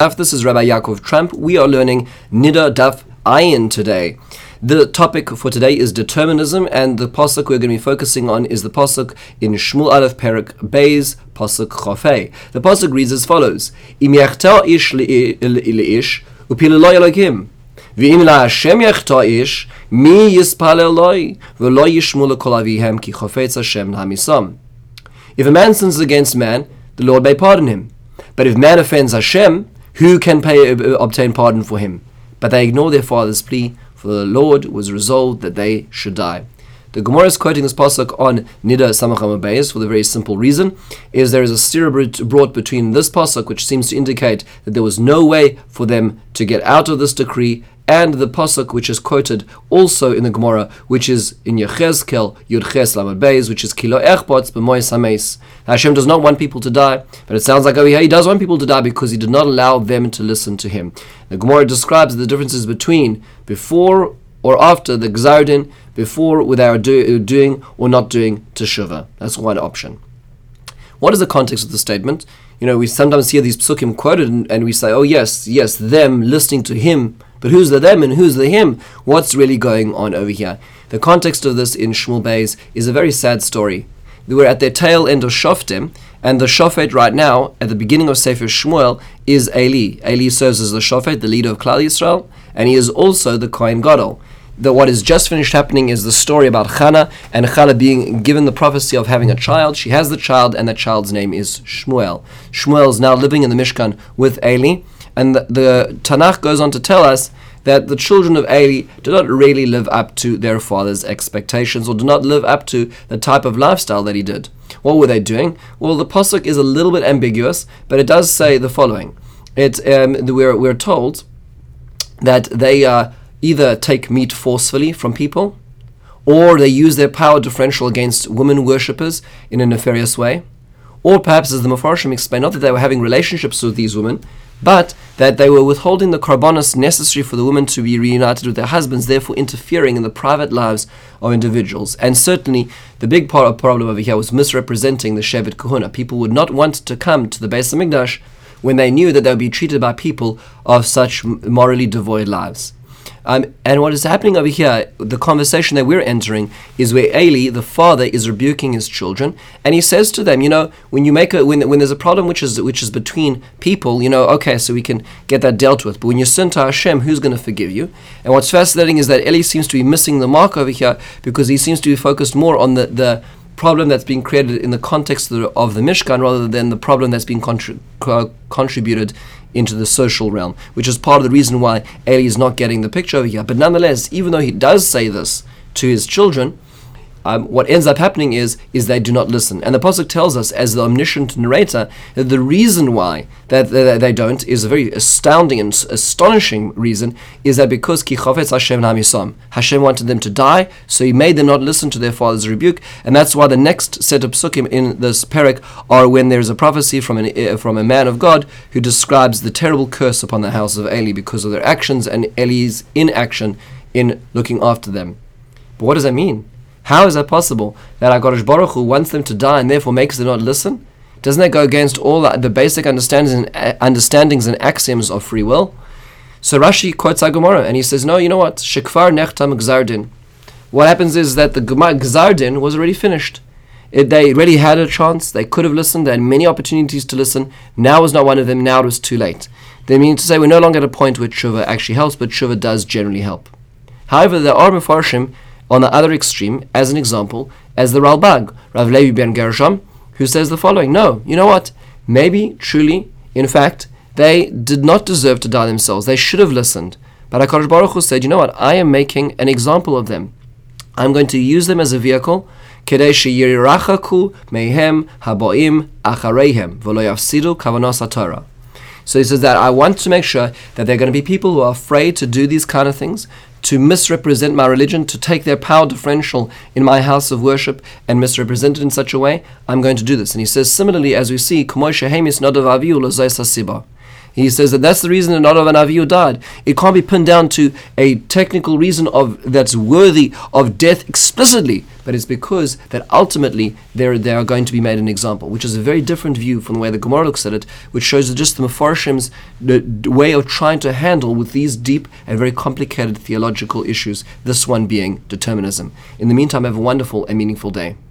This is Rabbi Yaakov Tramp. We are learning Nida Daf Ayin today. The topic for today is determinism, and the pasuk we're going to be focusing on is the pasuk in Shmuel Aleph Perek Beis, pasuk Chafei. The pasuk reads as follows: Im yachta ish leish upileloi Elokim, ve'im la Hashem yachta ish mi yispalel loi ve'lo yishmu lekol avihem ki chafetz Hashem hamisam. If a man sins against man, the Lord may pardon him. But if man offends Hashem, who can obtain pardon for him? But they ignore their father's plea, for the Lord was resolved that they should die. The Gemara is quoting this pasuk on Nida Samach Amud Beis for the very simple reason is there is a stira brought between this pasuk, which seems to indicate that there was no way for them to get out of this decree, and the pasuk which is quoted also in the Gemara, which is in Yechezkel Yud Ches Lamed Beis, which is Kilo Echbots B'mois Hameis. Hashem does not want people to die, but it sounds like over here he does want people to die because he did not allow them to listen to him. The Gemara describes the differences between before or after the Gzar Din, before without doing or not doing teshuvah. That's one option. What is the context of the statement? You know, we sometimes hear these psukim quoted and we say, oh yes, them listening to him, but who's the them and who's the him? What's really going on over here? The context of this in Shmuel Beis is a very sad story. They were at their tail end of Shoftim, and the Shofet right now, at the beginning of Sefer Shmuel, is Eli. Eli serves as the Shofet, the leader of Klal Yisrael, and he is also the Kohen Gadol. What is just finished happening is the story about Chana, and Chana being given the prophecy of having a child. She has the child, and that child's name is Shmuel. Shmuel is now living in the Mishkan with Eli, and the Tanakh goes on to tell us that the children of Eli do not really live up to their father's expectations, or do not live up to the type of lifestyle that he did. What were they doing? Well, the pasuk is a little bit ambiguous, but it does say the following. We're told that they either take meat forcefully from people, or they use their power differential against women worshippers in a nefarious way, or perhaps, as the Mefarshim explain, not that they were having relationships with these women, but that they were withholding the korbanos necessary for the women to be reunited with their husbands, therefore interfering in the private lives of individuals. And certainly, the big problem over here was misrepresenting the Shevet Kahuna. People would not want to come to the Beis HaMikdash when they knew that they would be treated by people of such morally devoid lives. And what is happening over here, the conversation that we're entering, is where Eli, the father, is rebuking his children, and he says to them, when you make when there's a problem which is between people, okay, so we can get that dealt with. But when you sin to Hashem, who's going to forgive you? And what's fascinating is that Eli seems to be missing the mark over here because he seems to be focused more on the problem that's being created in the context of the Mishkan rather than the problem that's being contributed into the social realm, which is part of the reason why Eli is not getting the picture over here. But nonetheless, even though he does say this to his children, what ends up happening is they do not listen. And the pasuk tells us, as the omniscient narrator, that the reason why that they don't is a very astounding and astonishing reason, is that because ki chafetz Hashem hamisam, Hashem wanted them to die, so he made them not listen to their father's rebuke. And that's why the next set of psukim in this perek are when there's a prophecy from a man of God who describes the terrible curse upon the house of Eli because of their actions and Eli's inaction in looking after them. But what does that mean? How is that possible that HaKadosh Baruch Hu wants them to die and therefore makes them not listen? Doesn't that go against all the basic understandings and axioms of free will? So Rashi quotes our Gemara and he says, no, you know what? Shekvar nechtam Gzar Din. What happens is that the Gzar Din was already finished. They already had a chance. They could have listened. They had many opportunities to listen. Now was not one of them. Now it was too late. They mean to say we're no longer at a point where tshuva actually helps, but tshuva does generally help. However, there are Mefarshim on the other extreme, as an example, as the Ralbag, Rav Levi ben Gershom, who says the following: no, you know what? Maybe, truly, in fact, they did not deserve to die themselves. They should have listened. But HaKadosh Baruch Hu said, you know what? I am making an example of them. I'm going to use them as a vehicle, kedei sheyirachaku mehem haboim achareihem v'lo yafsidu kavanos haTorah. So he says that I want to make sure that there are going to be people who are afraid to do these kind of things, to misrepresent my religion, to take their power differential in my house of worship and misrepresent it in such a way. I'm going to do this. And he says, similarly, as we see, he says that that's the reason that Nadav and Avihu died. It can't be pinned down to a technical reason that's worthy of death explicitly. but it's because that ultimately they are going to be made an example, which is a very different view from the way the Gemara looks at it, which shows that just the Mefarshim's way of trying to handle with these deep and very complicated theological issues, this one being determinism. In the meantime, have a wonderful and meaningful day.